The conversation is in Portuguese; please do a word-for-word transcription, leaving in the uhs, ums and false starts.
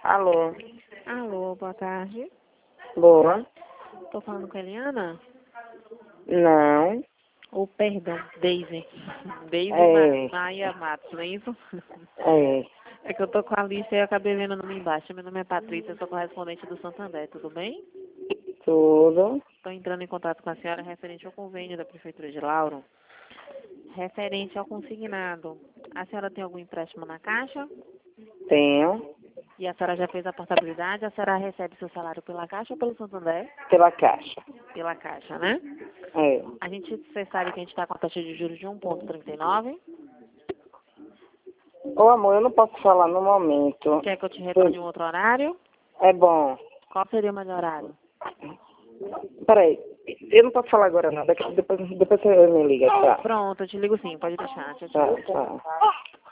Alô? Alô, boa tarde. Boa? Tô falando com a Eliana? Não. Ou, perdão, Daisy. Daisy É. Ma Maia Matos, não é isso? É. É que eu tô com a lista e eu acabei vendo o nome embaixo. Meu nome é Patrícia, eu sou correspondente do Santander, tudo bem? Tudo. Estou entrando em contato com a senhora referente ao convênio da Prefeitura de Lauro. Referente ao consignado. A senhora tem algum empréstimo na Caixa? Tenho. E a senhora já fez a portabilidade? A senhora recebe seu salário pela Caixa ou pelo Santander? Pela Caixa. Pela Caixa, né? É. A gente, você sabe que a gente está com a taxa de juros de um vírgula trinta e nove. Ô, amor, eu não posso falar no momento. Quer que eu te retorne um outro horário? É bom. Qual seria o melhor horário? Peraí. Eu não posso falar agora, não. Daqui, depois, depois você me liga, tá? Pronto, eu te ligo sim, pode deixar. Tchau, Tá, tchau. tá.